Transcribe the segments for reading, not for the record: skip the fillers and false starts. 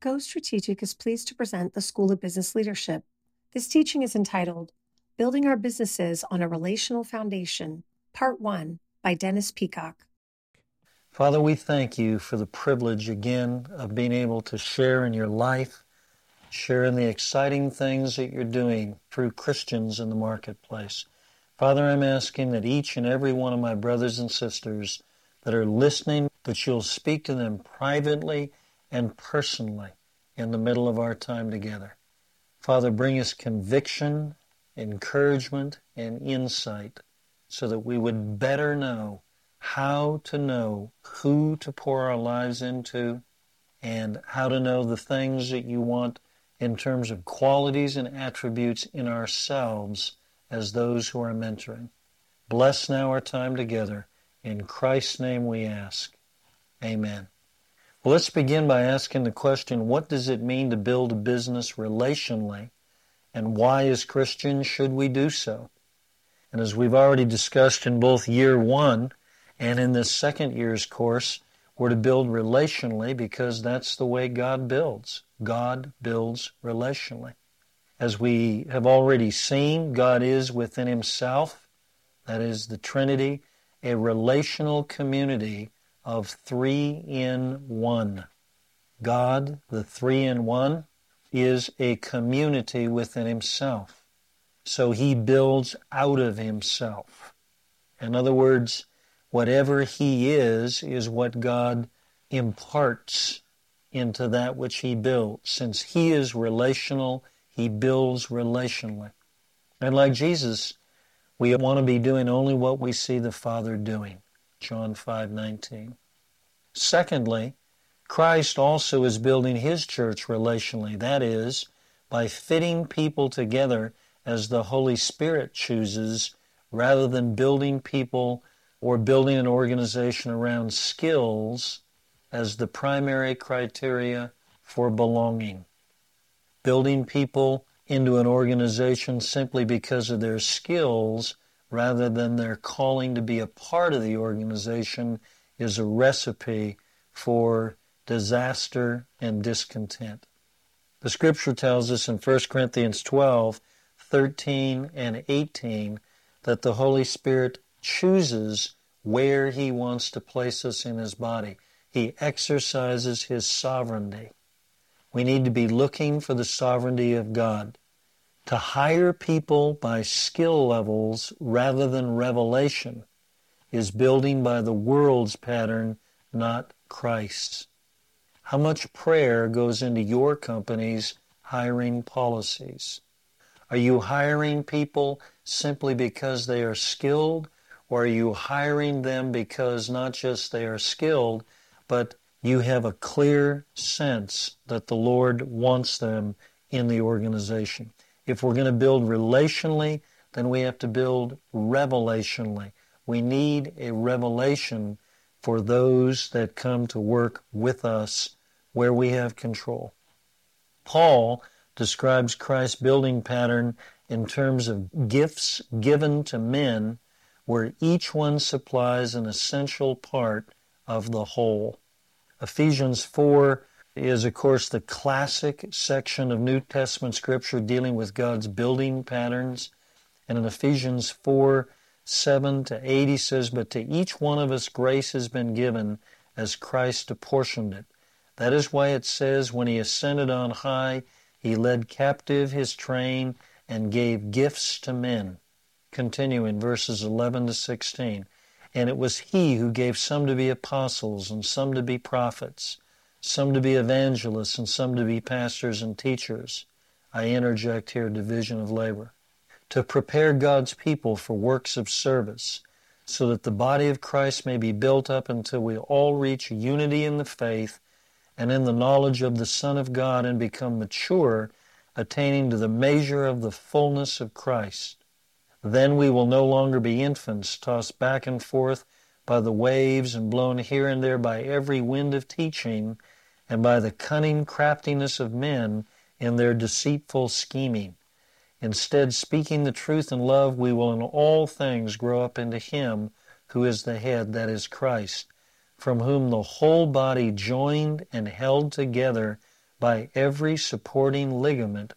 Go Strategic is pleased to present the School of Business Leadership. This teaching is entitled Building Our Businesses on a Relational Foundation, Part 1, by Dennis Peacock. Father, we thank you for the privilege again of being able to share in your life, share in the exciting things that you're doing through Christians in the marketplace. Father, I'm asking that each and every one of my brothers and sisters that are listening, that you'll speak to them privately and personally in the middle of our time together. Father, bring us conviction, encouragement, and insight so that we would better know how to know who to pour our lives into and how to know the things that you want in terms of qualities and attributes in ourselves as those who are mentoring. Bless now our time together. In Christ's name we ask. Amen. Well, let's begin by asking the question, what does it mean to build a business relationally, and why as Christians should we do so? And as we've already discussed in both year one and in this second year's course, we're to build relationally because that's the way God builds. God builds relationally. As we have already seen, God is within himself, that is the Trinity, a relational community of three in one. God, the three in one, is a community within himself. So he builds out of himself. In other words, whatever he is what God imparts into that which he builds. Since he is relational, he builds relationally. And like Jesus, we want to be doing only what we see the Father doing. John 5:19. Secondly, Christ also is building his church relationally. That is, by fitting people together as the Holy Spirit chooses, rather than building people or building an organization around skills as the primary criteria for belonging. Building people into an organization simply because of their skills rather than their calling to be a part of the organization is a recipe for disaster and discontent. The Scripture tells us in 1 Corinthians 12:13 and 18 that the Holy Spirit chooses where he wants to place us in his body. He exercises his sovereignty. We need to be looking for the sovereignty of God. To hire people by skill levels rather than revelation is building by the world's pattern, not Christ's. How much prayer goes into your company's hiring policies? Are you hiring people simply because they are skilled, or are you hiring them because not just they are skilled, but you have a clear sense that the Lord wants them in the organization? If we're going to build relationally, then we have to build revelationally. We need a revelation for those that come to work with us where we have control. Paul describes Christ's building pattern in terms of gifts given to men where each one supplies an essential part of the whole. Ephesians 4 is, of course, the classic section of New Testament Scripture dealing with God's building patterns. And in Ephesians 4:7-8, he says, "But to each one of us grace has been given as Christ apportioned it." That is why it says, when he ascended on high, he led captive his train and gave gifts to men. Continue in verses 11-16. "And it was he who gave some to be apostles, and some to be prophets, some to be evangelists, and some to be pastors and teachers." I interject here division of labor. "To prepare God's people for works of service, so that the body of Christ may be built up until we all reach unity in the faith and in the knowledge of the Son of God and become mature, attaining to the measure of the fullness of Christ. Then we will no longer be infants, tossed back and forth by the waves and blown here and there by every wind of teaching and by the cunning craftiness of men in their deceitful scheming. Instead, speaking the truth in love, we will in all things grow up into him who is the head, that is Christ, from whom the whole body joined and held together by every supporting ligament,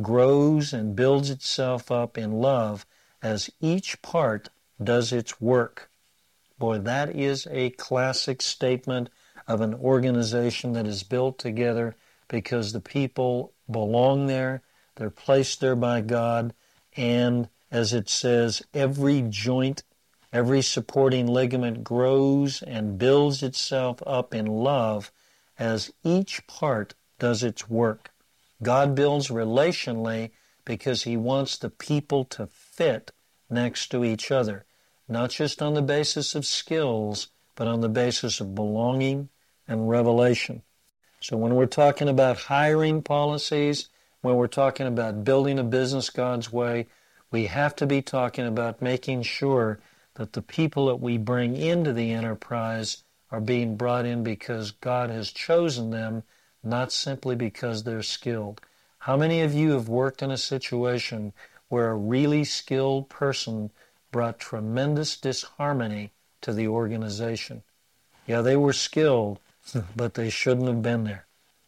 grows and builds itself up in love as each part does its work. Boy, that is a classic statement of an organization that is built together because the people belong there, they're placed there by God, and as it says, every joint, every supporting ligament grows and builds itself up in love as each part does its work. God builds relationally because he wants the people to fit next to each other, not just on the basis of skills, but on the basis of belonging and revelation. So when we're talking about hiring policies, when we're talking about building a business God's way, we have to be talking about making sure that the people that we bring into the enterprise are being brought in because God has chosen them, not simply because they're skilled. How many of you have worked in a situation where a really skilled person brought tremendous disharmony to the organization? Yeah, they were skilled, but they shouldn't have been there.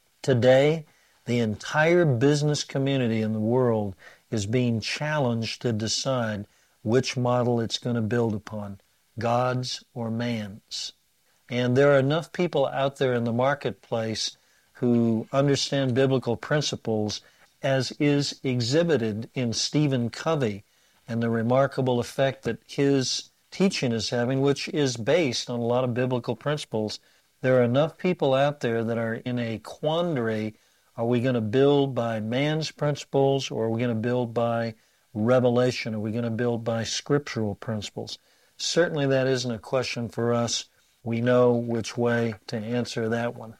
Today, the entire business community in the world is being challenged to decide which model it's going to build upon, God's or man's. And there are enough people out there in the marketplace who understand biblical principles, as is exhibited in Stephen Covey and the remarkable effect that his teaching is having, which is based on a lot of biblical principles. There are enough people out there that are in a quandary. Are we going to build by man's principles, or are we going to build by revelation? Are we going to build by scriptural principles? Certainly that isn't a question for us. We know which way to answer that one.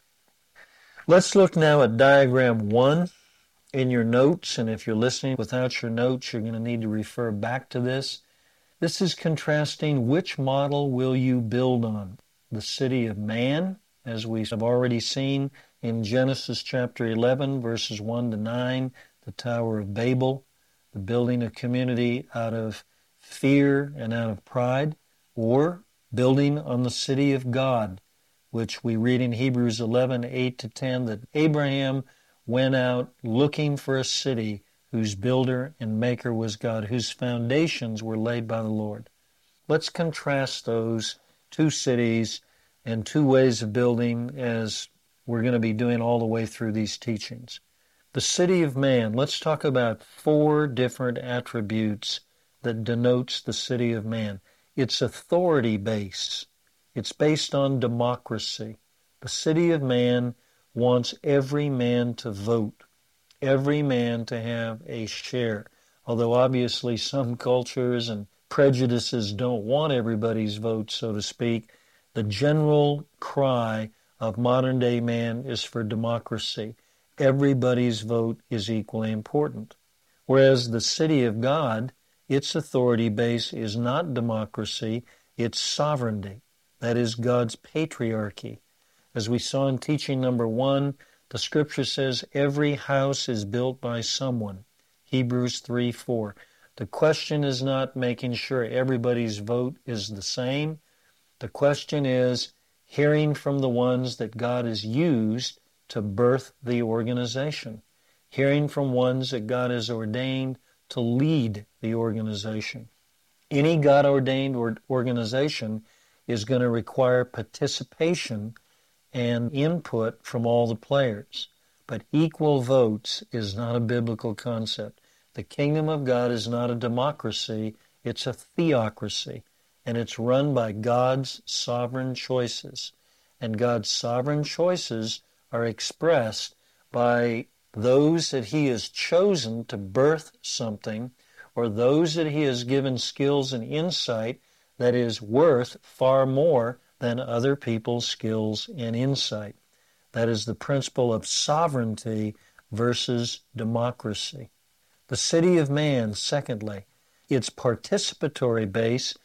Let's look now at diagram 1 in your notes, and if you're listening without your notes, you're going to need to refer back to this. This is contrasting which model will you build on. The city of man, as we have already seen in Genesis chapter 11, verses 1 to 9, the Tower of Babel, the building a community out of fear and out of pride, or building on the city of God, which we read in Hebrews 11, 8 to 10, that Abraham went out looking for a city whose builder and maker was God, whose foundations were laid by the Lord. Let's contrast those two cities and two ways of building as we're going to be doing all the way through these teachings. The city of man, let's talk about 4 different attributes that denotes the city of man. It's authority base. It's based on democracy. The city of man wants every man to vote, every man to have a share. Although obviously some cultures and prejudices don't want everybody's vote, so to speak, the general cry of modern day man is for democracy. Everybody's vote is equally important. Whereas the city of God, its authority base is not democracy, it's sovereignty. That is God's patriarchy. As we saw in teaching number 1, the scripture says every house is built by someone. Hebrews 3:4. The question is not making sure everybody's vote is the same. The question is hearing from the ones that God has used to birth the organization. Hearing from ones that God has ordained to lead the organization. Any God-ordained organization is going to require participation and input from all the players. But equal votes is not a biblical concept. The kingdom of God is not a democracy, it's a theocracy, and it's run by God's sovereign choices. And God's sovereign choices are expressed by those that he has chosen to birth something, or those that he has given skills and insight that is worth far more than other people's skills and insight. That is the principle of sovereignty versus democracy. The city of man, secondly, its participatory base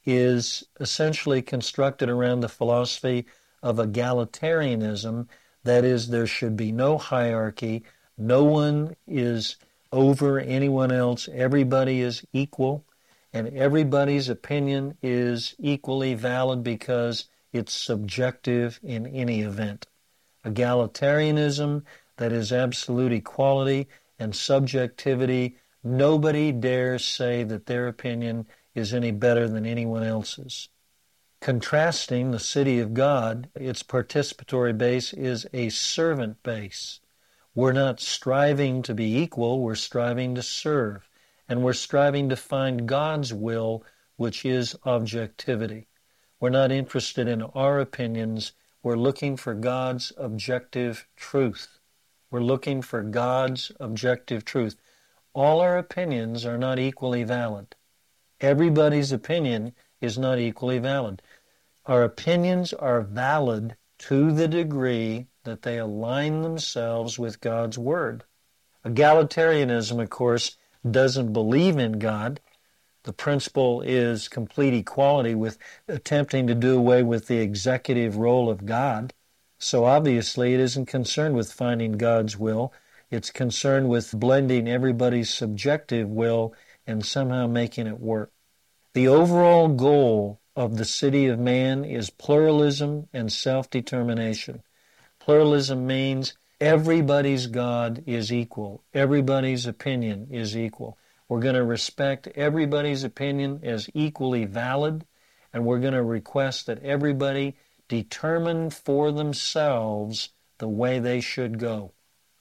is essentially constructed around the philosophy of egalitarianism. That is, there should be no hierarchy. No one is over anyone else. Everybody is equal, and everybody's opinion is equally valid because it's subjective in any event. Egalitarianism, that is absolute equality and subjectivity. Nobody dares say that their opinion is any better than anyone else's. Contrasting the city of God, its participatory base is a servant base. We're not striving to be equal, we're striving to serve. And we're striving to find God's will, which is objectivity. We're not interested in our opinions, we're looking for God's objective truth. We're looking for God's objective truth. All our opinions are not equally valid. Everybody's opinion is not equally valid. Our opinions are valid to the degree that they align themselves with God's Word. Egalitarianism, of course, doesn't believe in God. The principle is complete equality, with attempting to do away with the executive role of God. So obviously it isn't concerned with finding God's will. It's concerned with blending everybody's subjective will and somehow making it work. The overall goal of the city of man is pluralism and self-determination. Pluralism means everybody's God is equal. Everybody's opinion is equal. We're going to respect everybody's opinion as equally valid, and we're going to request that everybody determine for themselves the way they should go.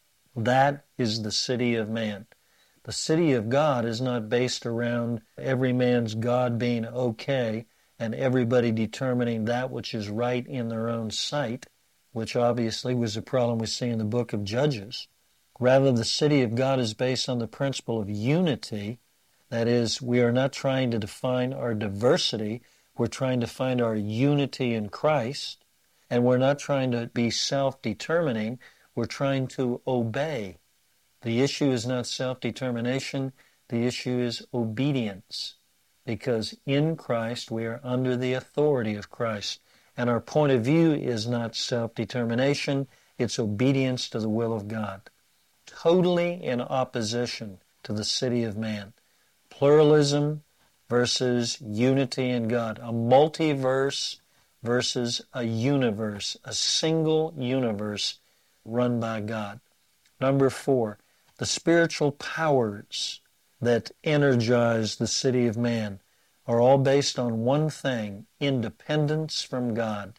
That is the city of man. The city of God is not based around every man's God being okay and everybody determining that which is right in their own sight, which obviously was a problem we see in the book of Judges. Rather, the city of God is based on the principle of unity. That is, we are not trying to define our diversity. We're trying to find our unity in Christ. And we're not trying to be self-determining. We're trying to obey. The issue is not self-determination. The issue is obedience. Because in Christ, we are under the authority of Christ. And our point of view is not self-determination. It's obedience to the will of God. Totally in opposition to the city of man. Pluralism versus unity in God. A multiverse versus a universe. A single universe run by God. Number 4, the spiritual powers that energize the city of man are all based on one thing: independence from God.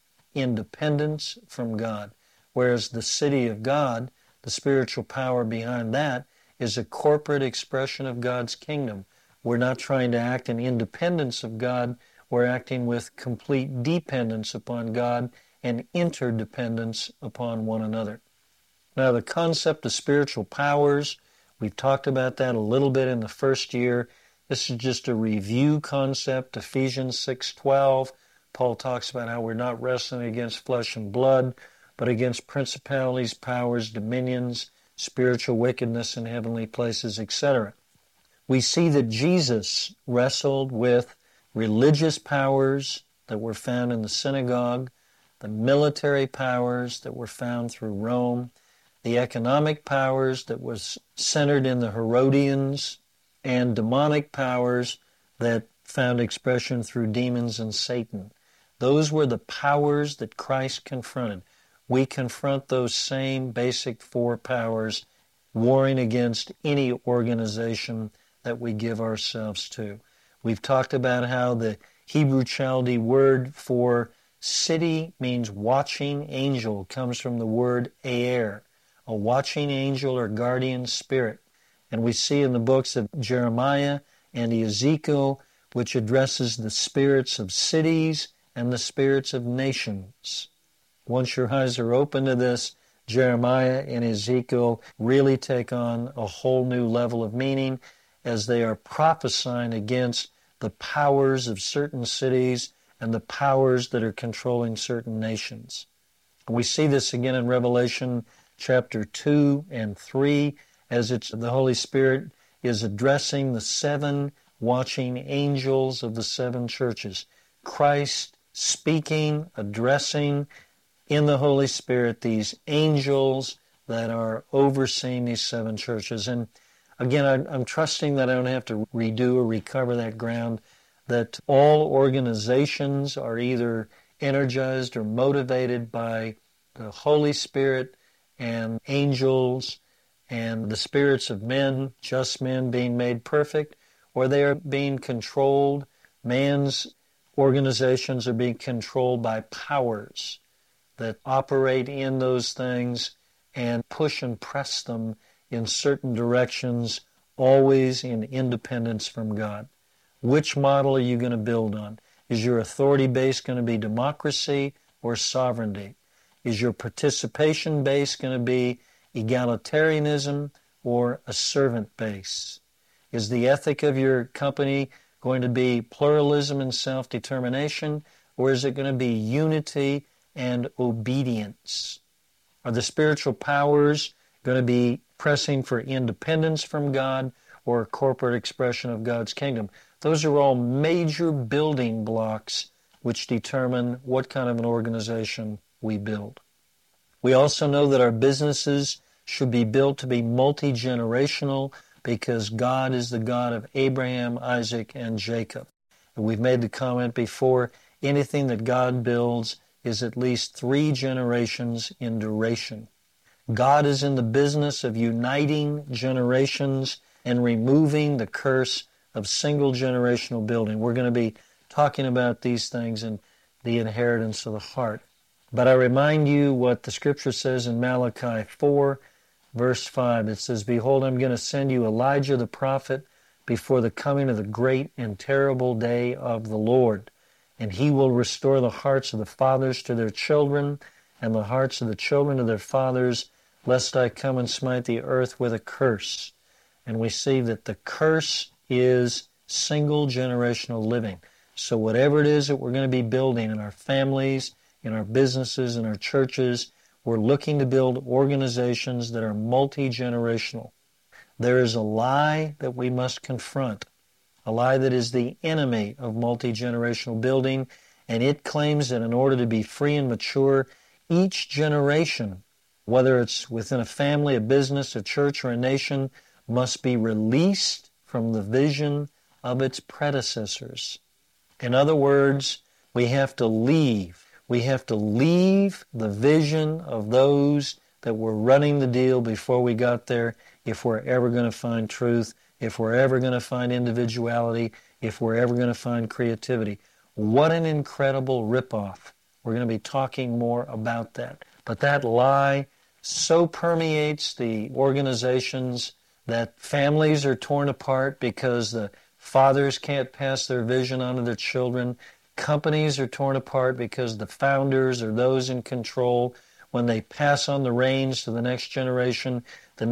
Independence from God. Whereas the city of God, the spiritual power behind that, is a corporate expression of God's kingdom. We're not trying to act in independence of God. We're acting with complete dependence upon God and interdependence upon one another. Now, the concept of spiritual powers, we've talked about that a little bit in the first year. This is just a review concept. Ephesians 6:12, Paul talks about how we're not wrestling against flesh and blood, but against principalities, powers, dominions, spiritual wickedness in heavenly places, etc. We see that Jesus wrestled with religious powers that were found in the synagogue, the military powers that were found through Rome, the economic powers that was centered in the Herodians, and demonic powers that found expression through demons and Satan. Those were the powers that Christ confronted. We confront those same basic 4 powers, warring against any organization that we give ourselves to. We've talked about how the Hebrew Chaldee word for city means watching angel, comes from the word aer, a watching angel or guardian spirit. And we see in the books of Jeremiah and Ezekiel, which addresses the spirits of cities and the spirits of nations. Once your eyes are open to this, Jeremiah and Ezekiel really take on a whole new level of meaning as they are prophesying against the powers of certain cities and the powers that are controlling certain nations. We see this again in Revelation chapter 2 and 3, as the Holy Spirit is addressing the 7 watching angels of the 7 churches. Christ speaking, addressing in the Holy Spirit these angels that are overseeing these 7 churches. And again, I'm trusting that I don't have to redo or recover that ground, that all organizations are either energized or motivated by the Holy Spirit and angels and the spirits of men, just men being made perfect, or they are being controlled. Man's organizations are being controlled by powers that operate in those things and push and press them in certain directions, always in independence from God. Which model are you going to build on? Is your authority base going to be democracy or sovereignty? Is your participation base going to be egalitarianism or a servant base? Is the ethic of your company going to be pluralism and self-determination, or is it going to be unity and obedience? Are the spiritual powers going to be pressing for independence from God or a corporate expression of God's kingdom? Those are all major building blocks which determine what kind of an organization we build. We also know that our businesses should be built to be multi-generational because God is the God of Abraham, Isaac, and Jacob. And we've made the comment before, anything that God builds is at least 3 generations in duration. God is in the business of uniting generations and removing the curse of single generational building. We're going to be talking about these things in the inheritance of the heart. But I remind you what the Scripture says in Malachi 4, verse 5. It says, "Behold, I'm going to send you Elijah the prophet before the coming of the great and terrible day of the Lord. And he will restore the hearts of the fathers to their children, and the hearts of the children to their fathers, lest I come and smite the earth with a curse." And we see that the curse is single generational living. So whatever it is that we're going to be building in our families, in our businesses, in our churches, we're looking to build organizations that are multi-generational. There is a lie that we must confront, a lie that is the enemy of multi-generational building, and it claims that in order to be free and mature, each generation, whether it's within a family, a business, a church, or a nation, must be released from the vision of its predecessors. In other words, we have to leave. We have to leave the vision of those that were running the deal before we got there if we're ever going to find truth, if we're ever going to find individuality, if we're ever going to find creativity. What an incredible ripoff. We're going to be talking more about that. But that lie so permeates the organizations that families are torn apart because the fathers can't pass their vision on to their children. Companies are torn apart because the founders or those in control, when they pass on the reins to the next generation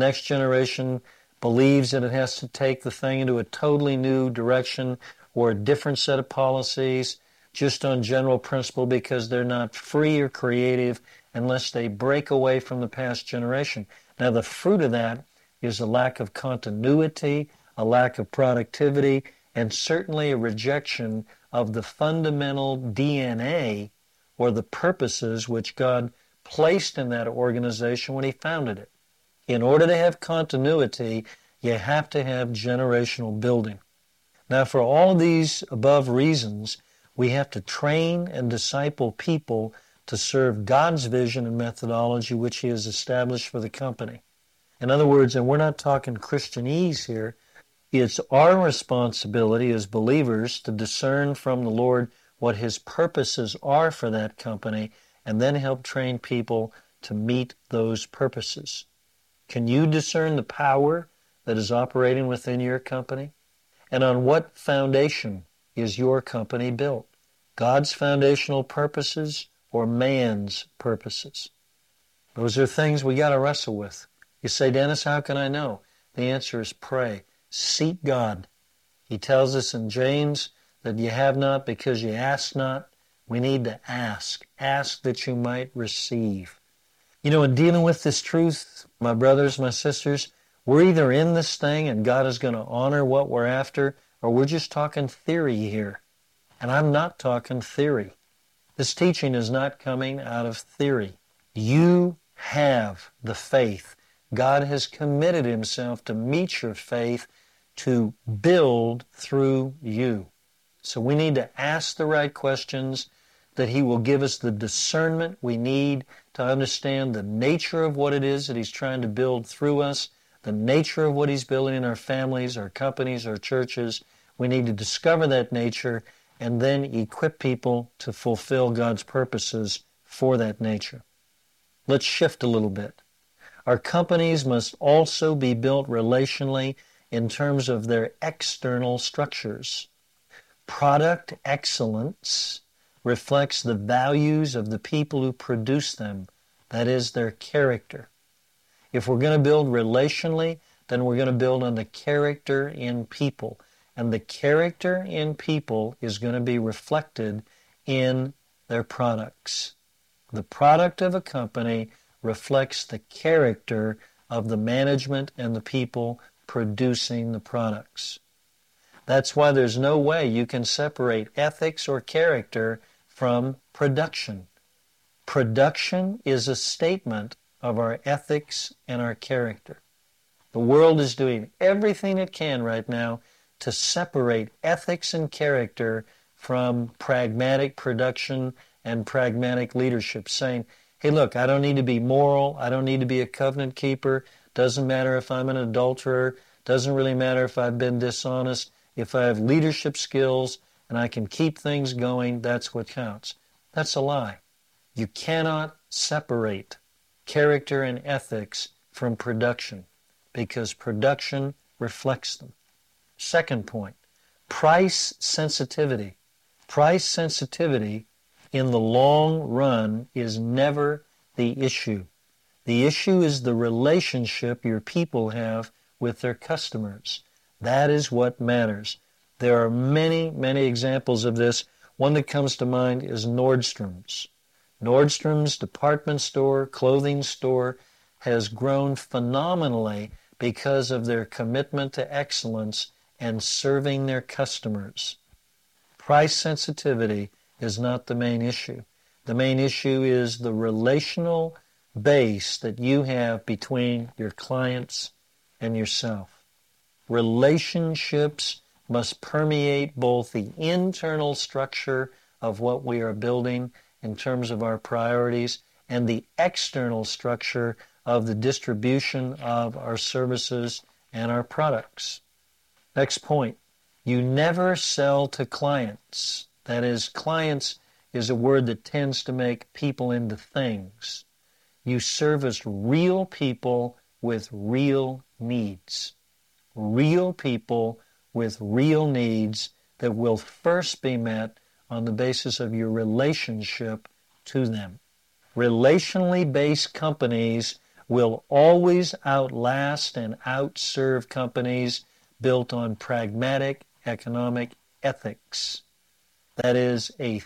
believes that it has to take the thing into a totally new direction or a different set of policies just on general principle because they're not free or creative unless they break away from the past generation. Now, the fruit of that is a lack of continuity, a lack of productivity, and certainly a rejection of the fundamental DNA or the purposes which God placed in that organization when He founded it. In order to have continuity, you have to have generational building. Now, for all of these above reasons, we have to train and disciple people to serve God's vision and methodology which He has established for the company. In other words, and we're not talking Christianese here, it's our responsibility as believers to discern from the Lord what His purposes are for that company and then help train people to meet those purposes. Can you discern the power that is operating within your company? And on what foundation is your company built? God's foundational purposes or man's purposes? Those are things we got to wrestle with. You say, Dennis, how can I know? The answer is pray. Seek God. He tells us in James that you have not because you ask not. We need to ask. Ask that you might receive. You know, in dealing with this truth, my brothers, my sisters, we're either in this thing and God is going to honor what we're after, or we're just talking theory here. And I'm not talking theory. This teaching is not coming out of theory. You have the faith. God has committed Himself to meet your faith, to build through you. So we need to ask the right questions, that He will give us the discernment we need to understand the nature of what it is that He's trying to build through us, the nature of what He's building in our families, our companies, our churches. We need to discover that nature and then equip people to fulfill God's purposes for that nature. Let's shift a little bit. Our companies must also be built relationally in terms of their external structures. Product excellence reflects the values of the people who produce them, that is, their character. If we're going to build relationally, then we're going to build on the character in people. And the character in people is going to be reflected in their products. The product of a company reflects the character of the management and the people producing the products. That's why there's no way you can separate ethics or character from production. Production is a statement of our ethics and our character. The world is doing everything it can right now to separate ethics and character from pragmatic production and pragmatic leadership, saying, hey, look, I don't need to be moral. I don't need to be a covenant keeper. Doesn't matter if I'm an adulterer. Doesn't really matter if I've been dishonest. If I have leadership skills and I can keep things going, that's what counts. That's a lie. You cannot separate character and ethics from production because production reflects them. Second point, price sensitivity. Price sensitivity in the long run is never the issue. The issue is the relationship your people have with their customers. That is what matters. There are many, many examples of this. One that comes to mind is Nordstrom's. Nordstrom's department store, clothing store, has grown phenomenally because of their commitment to excellence and serving their customers. Price sensitivity is not the main issue. The main issue is the relational base that you have between your clients and yourself. Relationships must permeate both the internal structure of what we are building in terms of our priorities and the external structure of the distribution of our services and our products. Next point, you never sell to clients. That is, clients is a word that tends to make people into things. You service real people with real needs. Real people with real needs that will first be met on the basis of your relationship to them. Relationally based companies will always outlast and outserve companies built on pragmatic economic ethics. That is a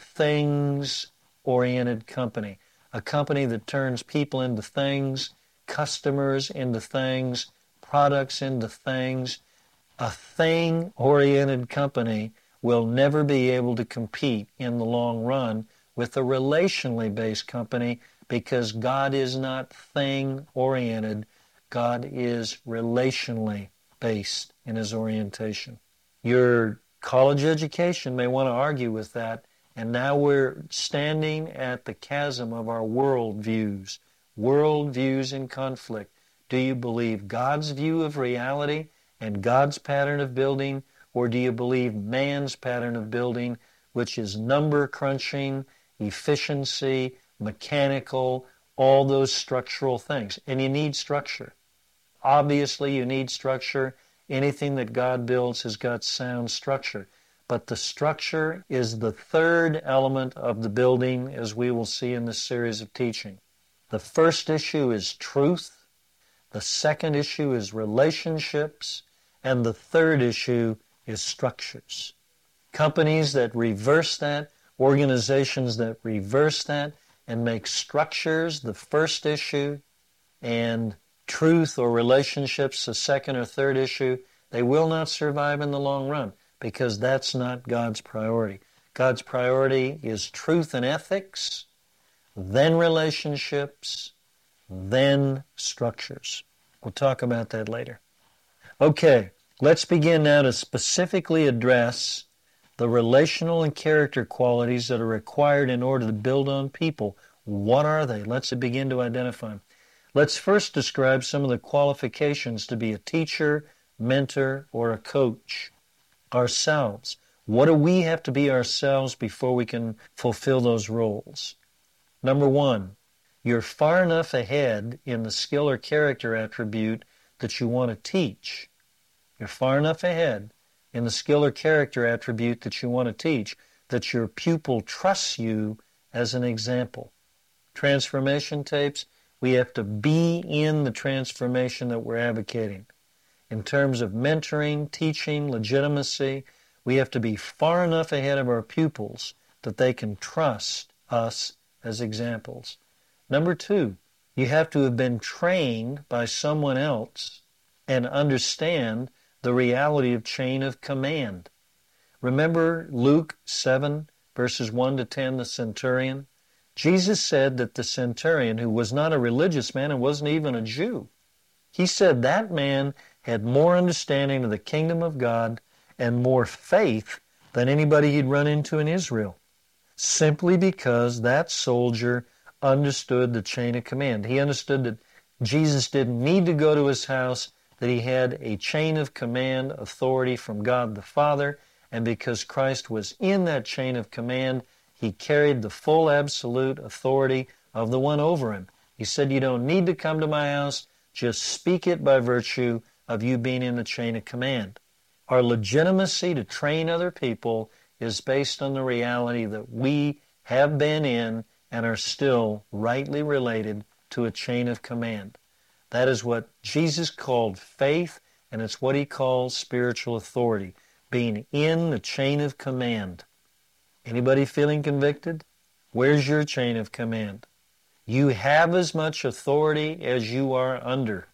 things-oriented company, a company that turns people into things, customers into things, products into things. A thing-oriented company will never be able to compete in the long run with a relationally based company because God is not thing-oriented. God is relationally based in His orientation. Your college education may want to argue with that, and now we're standing at the chasm of our worldviews in conflict. Do you believe God's view of reality and God's pattern of building, or do you believe man's pattern of building, which is number crunching, efficiency, mechanical, all those structural things? And you need structure. Obviously, you need structure. Anything that God builds has got sound structure. But the structure is the third element of the building, as we will see in this series of teaching. The first issue is truth. The second issue is relationships. And the third issue is structures. Companies that reverse that, organizations that reverse that, and make structures the first issue, and truth or relationships the second or third issue, they will not survive in the long run because that's not God's priority. God's priority is truth and ethics, then relationships, then structures. We'll talk about that later. Okay, let's begin now to specifically address The relational and character qualities that are required in order to build on people, what are they? Let's begin to identify them. Let's first describe some of the qualifications to be a teacher, mentor, or a coach. Ourselves. What do we have to be ourselves before we can fulfill those roles? Number one, you're far enough ahead in the skill or character attribute that you want to teach. You're far enough ahead in the skill or character attribute that you want to teach that your pupil trusts you as an example. Transformation tapes, we have to be in the transformation that we're advocating. In terms of mentoring, teaching, legitimacy, we have to be far enough ahead of our pupils that they can trust us as examples. Number two, you have to have been trained by someone else and understand the reality of chain of command. Remember Luke 7, verses 1 to 10, the centurion? Jesus said that the centurion, who was not a religious man and wasn't even a Jew, he said that man had more understanding of the kingdom of God and more faith than anybody he'd run into in Israel, simply because that soldier understood the chain of command. He understood that Jesus didn't need to go to his house, that he had a chain of command authority from God the Father, and because Christ was in that chain of command, he carried the full absolute authority of the one over him. He said, you don't need to come to my house, just speak it by virtue of you being in the chain of command. Our legitimacy to train other people is based on the reality that we have been in and are still rightly related to a chain of command. That is what Jesus called faith, and it's what he calls spiritual authority, being in the chain of command. Anybody feeling convicted? Where's your chain of command? You have as much authority as you are under.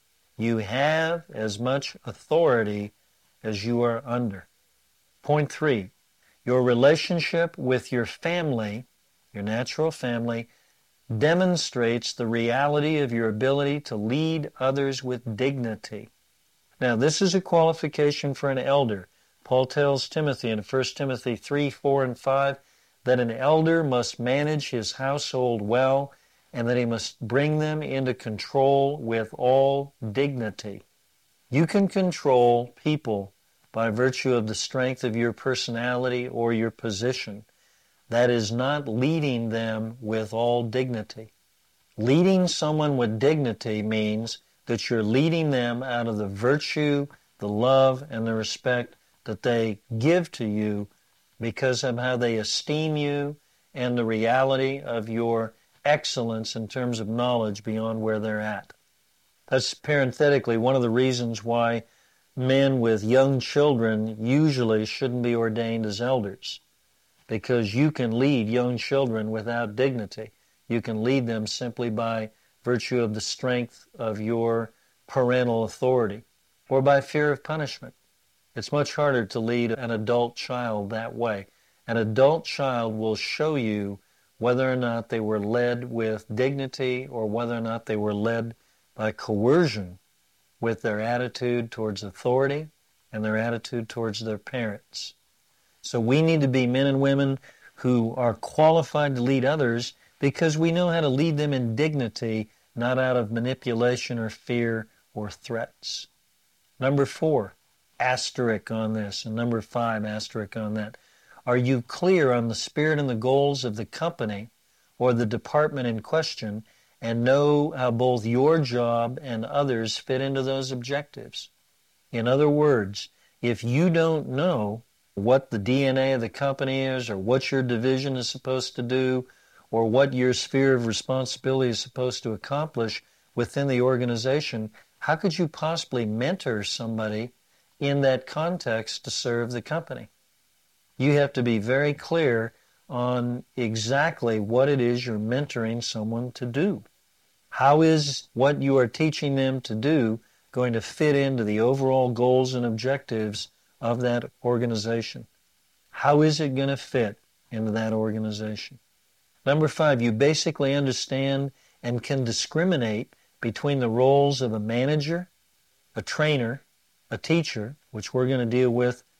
You have as much authority as you are under. Point 3, your relationship with your family, your natural family, demonstrates the reality of your ability to lead others with dignity. Now, this is a qualification for an elder. Paul tells Timothy in 1 Timothy 3, 4, and 5 that an elder must manage his household well and that he must bring them into control with all dignity. You can control people by virtue of the strength of your personality or your position. That is not leading them with all dignity. Leading someone with dignity means that you're leading them out of the virtue, the love, and the respect that they give to you because of how they esteem you and the reality of your excellence in terms of knowledge beyond where they're at. That's parenthetically one of the reasons why men with young children usually shouldn't be ordained as elders, because you can lead young children without dignity. You can lead them simply by virtue of the strength of your parental authority or by fear of punishment. It's much harder to lead an adult child that way. An adult child will show you whether or not they were led with dignity or whether or not they were led by coercion with their attitude towards authority and their attitude towards their parents. So we need to be men and women who are qualified to lead others because we know how to lead them in dignity, not out of manipulation or fear or threats. Number 4, asterisk on this, and number 5, asterisk on that. Are you clear on the spirit and the goals of the company or the department in question and know how both your job and others fit into those objectives? In other words, if you don't know what the DNA of the company is or what your division is supposed to do or what your sphere of responsibility is supposed to accomplish within the organization, how could you possibly mentor somebody in that context to serve the company? You have to be very clear on exactly what it is you're mentoring someone to do. How is what you are teaching them to do going to fit into the overall goals and objectives of that organization? How is it going to fit into that organization? Number 5, you basically understand and can discriminate between the roles of a manager, a trainer, a teacher, which we're going to deal with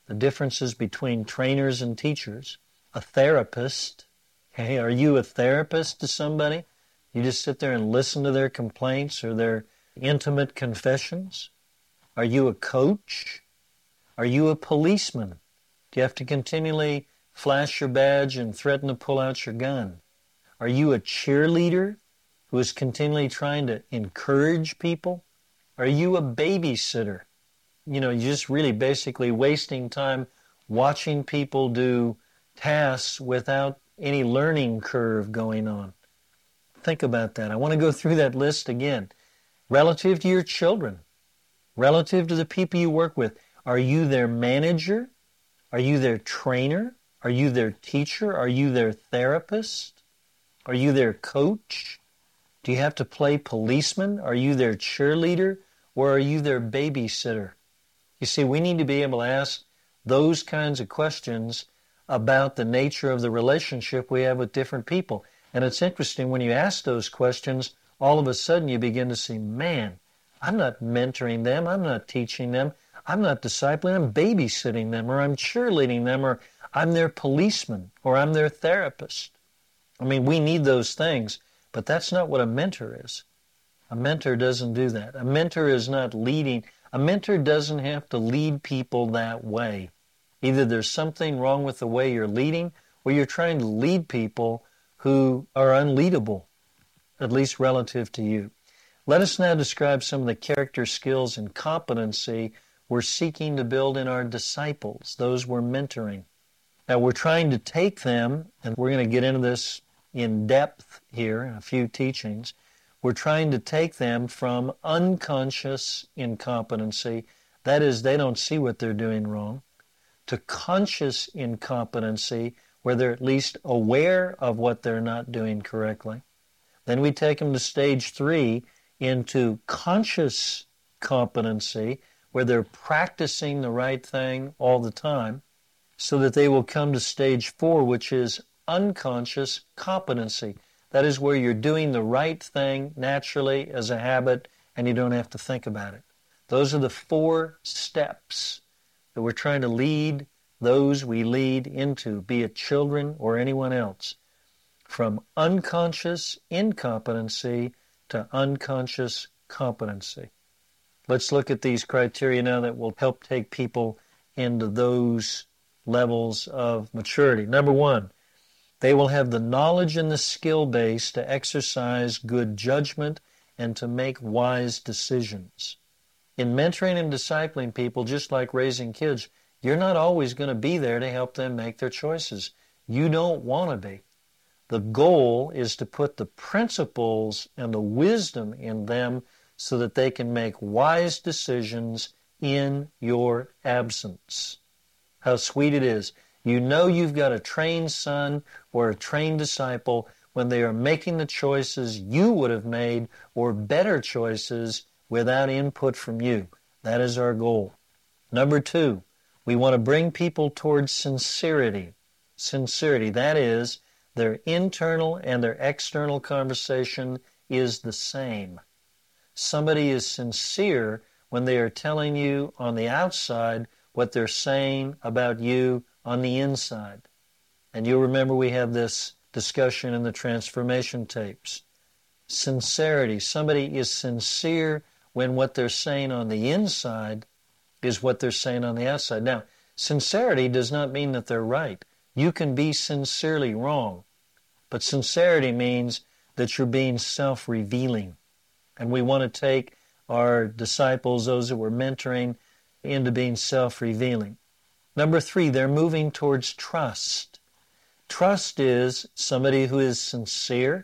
the differences between trainers and teachers, a therapist. Hey, are you a therapist to somebody? You just sit there and listen to their complaints or their intimate confessions? Are you a coach? Are you a policeman? Do you have to continually flash your badge and threaten to pull out your gun? Are you a cheerleader who is continually trying to encourage people? Are you a babysitter? You're just really basically wasting time watching people do tasks without any learning curve going on. Think about that. I want to go through that list again. Relative to your children, relative to the people you work with, are you their manager? Are you their trainer? Are you their teacher? Are you their therapist? Are you their coach? Do you have to play policeman? Are you their cheerleader? Or are you their babysitter? You see, we need to be able to ask those kinds of questions about the nature of the relationship we have with different people. And it's interesting, when you ask those questions, all of a sudden you begin to see, man, I'm not mentoring them, I'm not teaching them, I'm not discipling, I'm babysitting them, or I'm cheerleading them, or I'm their policeman, or I'm their therapist. I mean, we need those things, but that's not what a mentor is. A mentor doesn't do that. A mentor is not leading. A mentor doesn't have to lead people that way. Either there's something wrong with the way you're leading, or you're trying to lead people who are unleadable, at least relative to you. Let us now describe some of the character, skills, and competency we're seeking to build in our disciples, those we're mentoring. Now, we're trying to take them, and we're going to get into this in depth here in a few teachings. We're trying to take them from unconscious incompetency, that is, they don't see what they're doing wrong, to conscious incompetency, where they're at least aware of what they're not doing correctly. Then we take them to stage 3, into conscious competency, where they're practicing the right thing all the time, so that they will come to stage 4, which is unconscious competency. That is where you're doing the right thing naturally as a habit and you don't have to think about it. Those are the 4 steps that we're trying to lead those we lead into, be it children or anyone else, from unconscious incompetency to unconscious competency. Let's look at these criteria now that will help take people into those levels of maturity. Number 1, they will have the knowledge and the skill base to exercise good judgment and to make wise decisions. In mentoring and discipling people, just like raising kids, you're not always going to be there to help them make their choices. You don't want to be. The goal is to put the principles and the wisdom in them so that they can make wise decisions in your absence. How sweet it is. You know you've got a trained son or a trained disciple when they are making the choices you would have made or better choices without input from you. That is our goal. Number 2, we want to bring people towards sincerity. Sincerity, that is, their internal and their external conversation is the same. Somebody is sincere when they are telling you on the outside what they're saying about you on the inside. And you'll remember we have this discussion in the transformation tapes. Sincerity. Somebody is sincere when what they're saying on the inside is what they're saying on the outside. Now, sincerity does not mean that they're right. You can be sincerely wrong. But sincerity means that you're being self-revealing. And we want to take our disciples, those that we're mentoring, into being self-revealing. Number 3, they're moving towards trust. Trust is somebody who is sincere,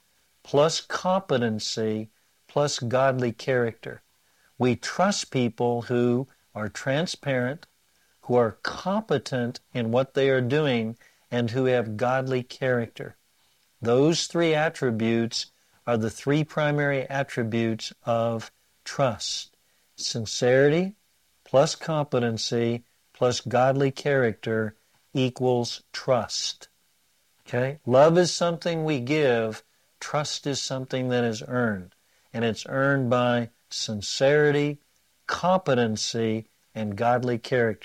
plus competency, plus godly character. We trust people who are transparent, who are competent in what they are doing, and who have godly character. Those 3 attributes are the 3 primary attributes of trust. Sincerity plus competency plus godly character equals trust. Okay? Love is something we give. Trust is something that is earned. And it's earned by sincerity, competency, and godly character.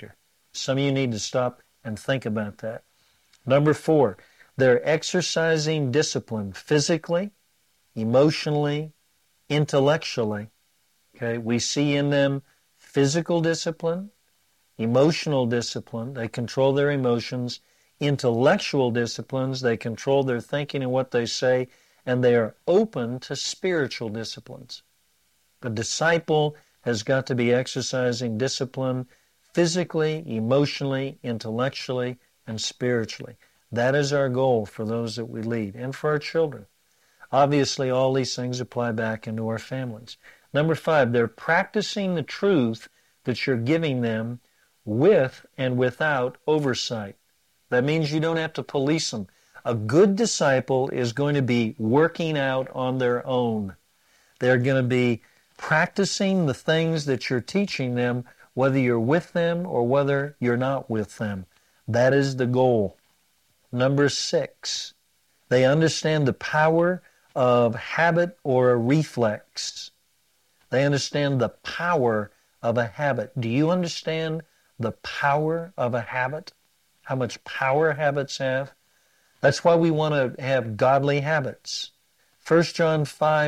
Some of you need to stop and think about that. Number 4, they're exercising discipline physically, emotionally, intellectually. Okay, we see in them physical discipline, emotional discipline, they control their emotions, intellectual disciplines, they control their thinking and what they say, and they are open to spiritual disciplines. The disciple has got to be exercising discipline physically, emotionally, intellectually, and spiritually. That is our goal for those that we lead and for our children. Obviously, all these things apply back into our families. Number 5, they're practicing the truth that you're giving them with and without oversight. That means you don't have to police them. A good disciple is going to be working out on their own. They're going to be practicing the things that you're teaching them, whether you're with them or whether you're not with them. That is the goal. Number 6, they understand the power of habit or a reflex. They understand the power of a habit. Do you understand the power of a habit? How much power habits have? That's why we want to have godly habits. 1 John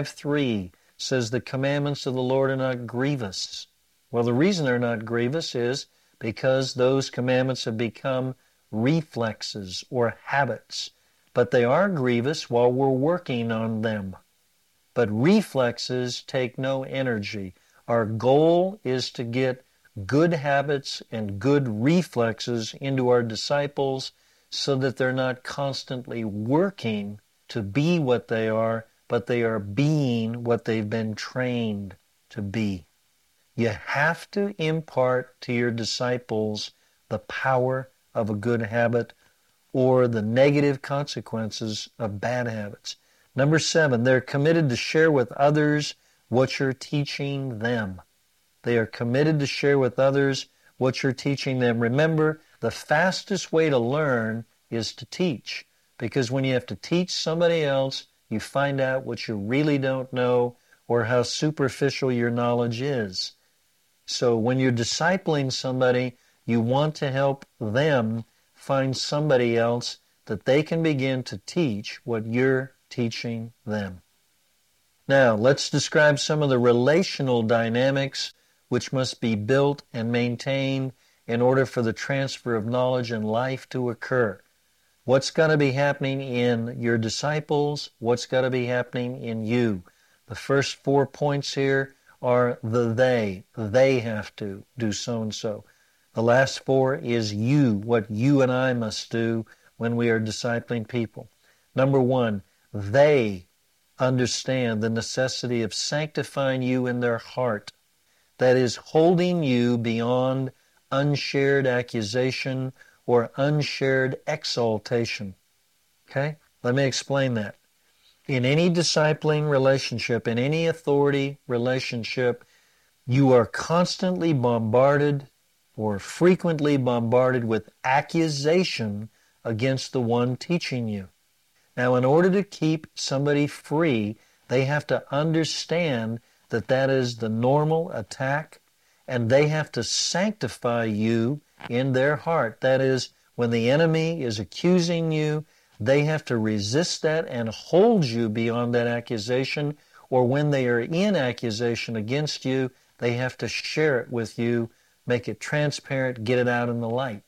5:3 says the commandments of the Lord are not grievous. Well, the reason they're not grievous is because those commandments have become reflexes or habits. But they are grievous while we're working on them. But reflexes take no energy. Our goal is to get good habits and good reflexes into our disciples so that they're not constantly working to be what they are, but they are being what they've been trained to be. You have to impart to your disciples the power of a good habit or the negative consequences of bad habits. Number 7, they're committed to share with others what you're teaching them. They are committed to share with others what you're teaching them. Remember, the fastest way to learn is to teach, because when you have to teach somebody else, you find out what you really don't know or how superficial your knowledge is. So when you're discipling somebody, you want to help them find somebody else that they can begin to teach what you're teaching them. Now, let's describe some of the relational dynamics which must be built and maintained in order for the transfer of knowledge and life to occur. What's got to be happening in your disciples? What's got to be happening in you? The first 4 points here are the they. They have to do so-and-so. The last 4 is you, what you and I must do when we are discipling people. Number 1, they understand the necessity of sanctifying you in their heart. That is, holding you beyond unshared accusation or unshared exaltation. Okay? Let me explain that. In any discipling relationship, in any authority relationship, you are constantly bombarded or frequently bombarded with accusation against the one teaching you. Now, in order to keep somebody free, they have to understand that that is the normal attack, and they have to sanctify you in their heart. That is, when the enemy is accusing you, they have to resist that and hold you beyond that accusation, or when they are in accusation against you, they have to share it with you, make it transparent, get it out in the light.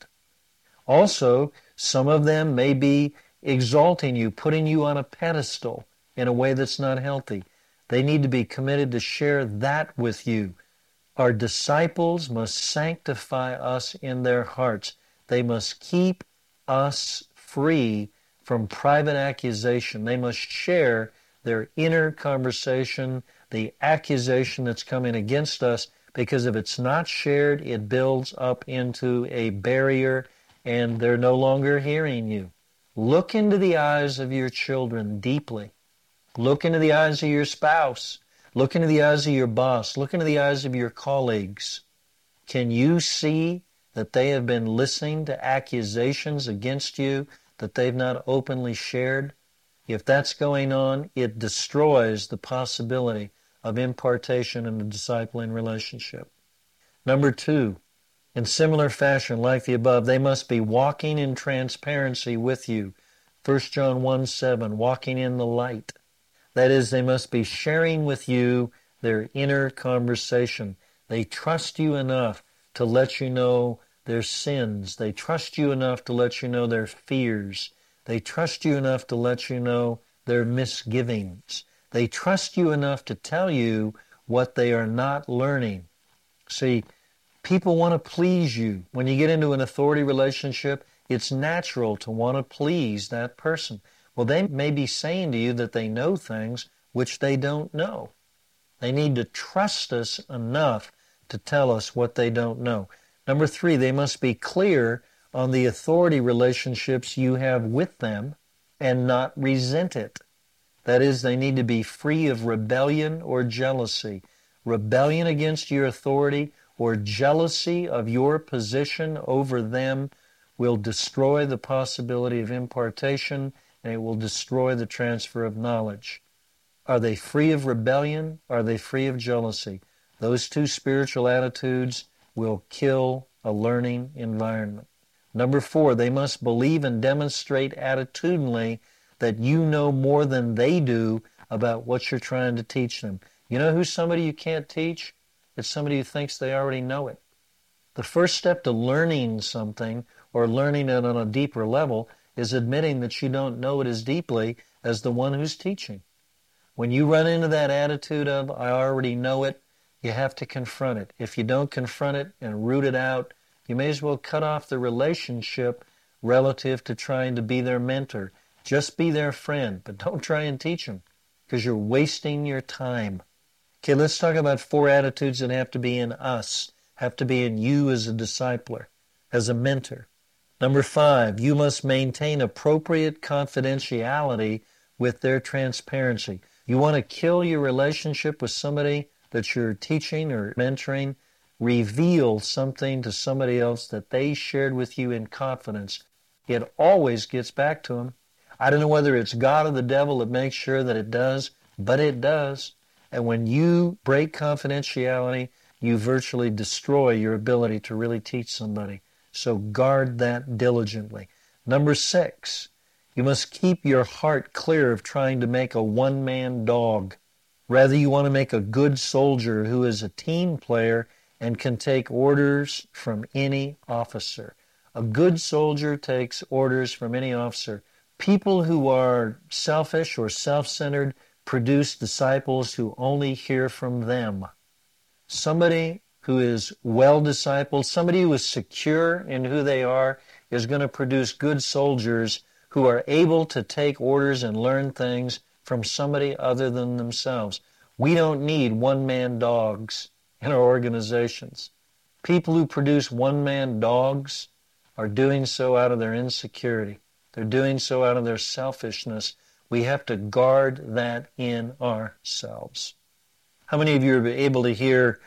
Also, some of them may be exalting you, putting you on a pedestal in a way that's not healthy. They need to be committed to share that with you. Our disciples must sanctify us in their hearts. They must keep us free from private accusation. They must share their inner conversation, the accusation that's coming against us, because if it's not shared, it builds up into a barrier and they're no longer hearing you. Look into the eyes of your children deeply. Look into the eyes of your spouse. Look into the eyes of your boss. Look into the eyes of your colleagues. Can you see that they have been listening to accusations against you that they've not openly shared? If that's going on, it destroys the possibility of impartation in a discipling relationship. Number 2, In similar fashion, like the above, they must be walking in transparency with you. 1 John 1:7, walking in the light. That is, they must be sharing with you their inner conversation. They trust you enough to let you know their sins. They trust you enough to let you know their fears. They trust you enough to let you know their misgivings. They trust you enough to tell you what they are not learning. See, people want to please you. When you get into an authority relationship, it's natural to want to please that person. Well, they may be saying to you that they know things which they don't know. They need to trust us enough to tell us what they don't know. Number 3, they must be clear on the authority relationships you have with them and not resent it. That is, they need to be free of rebellion or jealousy. Rebellion against your authority or jealousy of your position over them will destroy the possibility of impartation, and it will destroy the transfer of knowledge. Are they free of rebellion? Are they free of jealousy? Those two spiritual attitudes will kill a learning environment. Number 4, they must believe and demonstrate attitudinally that you know more than they do about what you're trying to teach them. You know who's somebody you can't teach? It's somebody who thinks they already know it. The first step to learning something or learning it on a deeper level is admitting that you don't know it as deeply as the one who's teaching. When you run into that attitude of, I already know it, you have to confront it. If you don't confront it and root it out, you may as well cut off the relationship relative to trying to be their mentor. Just be their friend, but don't try and teach them because you're wasting your time. Okay, let's talk about 4 attitudes that have to be in us, have to be in you as a discipler, as a mentor. Number 5, you must maintain appropriate confidentiality with their transparency. You want to kill your relationship with somebody that you're teaching or mentoring, reveal something to somebody else that they shared with you in confidence. It always gets back to them. I don't know whether it's God or the devil that makes sure that it does, but it does. And when you break confidentiality, you virtually destroy your ability to really teach somebody. So guard that diligently. Number 6, you must keep your heart clear of trying to make a one-man dog. Rather, you want to make a good soldier who is a team player and can take orders from any officer. A good soldier takes orders from any officer. People who are selfish or self-centered produce disciples who only hear from them. Somebody who is well discipled, somebody who is secure in who they are, is going to produce good soldiers who are able to take orders and learn things from somebody other than themselves. We don't need one-man dogs in our organizations. People who produce one-man dogs are doing so out of their insecurity. They're doing so out of their selfishness. We have to guard that in ourselves. How many of you are able to hear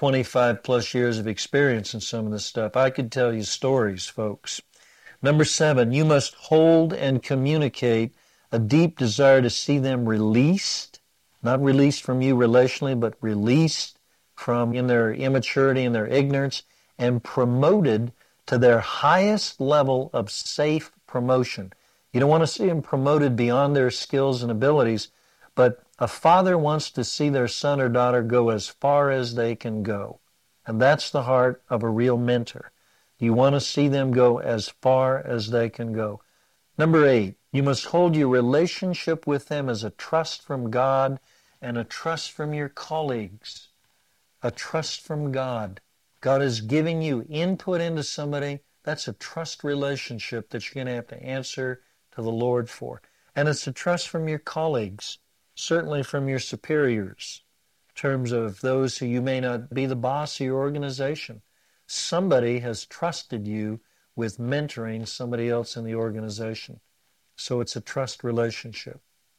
25 plus years of experience in some of this stuff? I could tell you stories, folks. Number 7, you must hold and communicate a deep desire to see them released, not released from you relationally, but released from in their immaturity and their ignorance, and promoted to their highest level of safe promotion. You don't want to see them promoted beyond their skills and abilities, but a father wants to see their son or daughter go as far as they can go. And that's the heart of a real mentor. You want to see them go as far as they can go. Number 8, you must hold your relationship with them as a trust from God and a trust from your colleagues. A trust from God. God is giving you input into somebody. That's a trust relationship that you're going to have to answer to the Lord for. And it's a trust from your colleagues, certainly from your superiors, in terms of those who you may not be the boss of your organization. Somebody has trusted you with mentoring somebody else in the organization. So it's a trust relationship.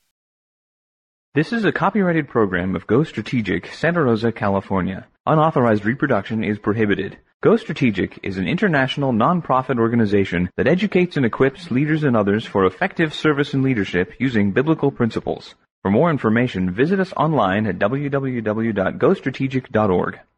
This is a copyrighted program of Go Strategic, Santa Rosa, California. Unauthorized reproduction is prohibited. Go Strategic is an international non-profit organization that educates and equips leaders and others for effective service and leadership using biblical principles. For more information, visit us online at www.gostrategic.org.